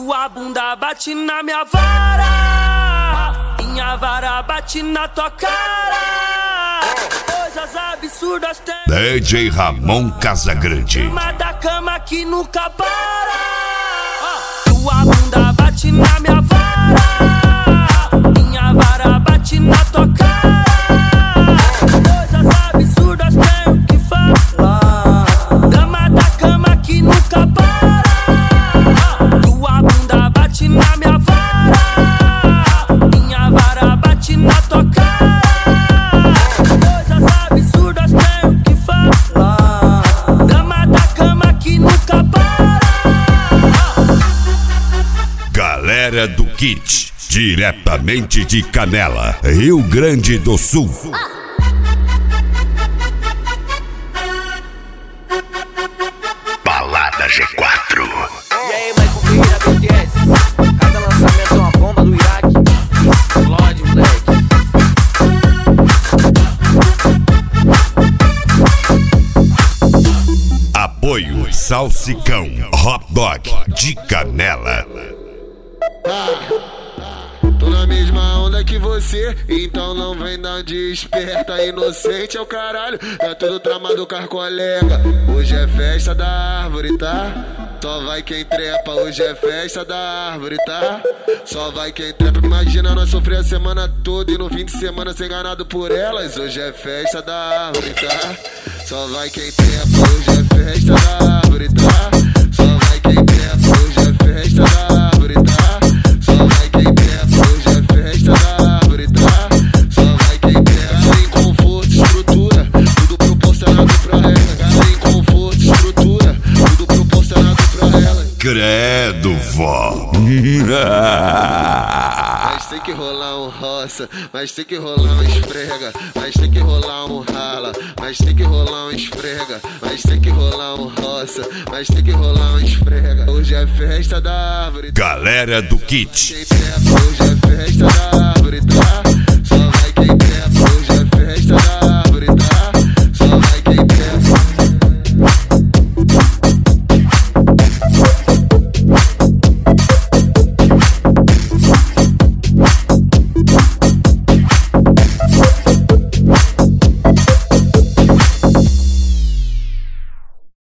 Tua bunda bate na minha vara, minha vara bate na tua cara. Coisas absurdas tem DJ Ramon Casagrande. cima da cama que nunca para. Tua bunda bate na minha vara, minha vara bate na tua cara. Coisas absurdas tenho que falar. Dama da cama que nunca para. Tua bunda bate na minha vara, minha vara bate na tua cara. Coisas absurdas tenho que falar. Dama da cama que nunca para. Galera do Kit, diretamente de Canela, Rio Grande do Sul. Balada G4. E aí, mãe, confira BTS. Cada lançamento é uma bomba do Iraque. Explode, moleque. Apoio Salsicão Hot Dog de Canela. Tô na mesma onda que você, então não vem dar de esperta. Inocente é o caralho, é tudo tramado com as colega. Hoje é festa da árvore, tá? Só vai quem trepa, hoje é festa da árvore, tá? Só vai quem trepa. Imagina nós sofrer a semana toda e no fim de semana ser enganado por elas. Hoje é festa da árvore, tá? Só vai quem trepa, hoje é festa da árvore, tá? Só vai quem trepa, hoje é festa da árvore, tá? Só vai quem trepa, hoje é festa da árvore, tá? Só vai quem trepa. Em conforto, estrutura, tudo proporcionado pra ela. Em conforto, estrutura, tudo proporcionado pra ela. Credo, vó. Mas tem que rolar um roça, mas tem que rolar um esfrega, mas tem que rolar um rala, mas tem que rolar um esfrega, mas tem que rolar um roça, mas tem que rolar um esfrega. Hoje é festa da árvore. Galera do Kit. Hoje é festa da árvore, tá?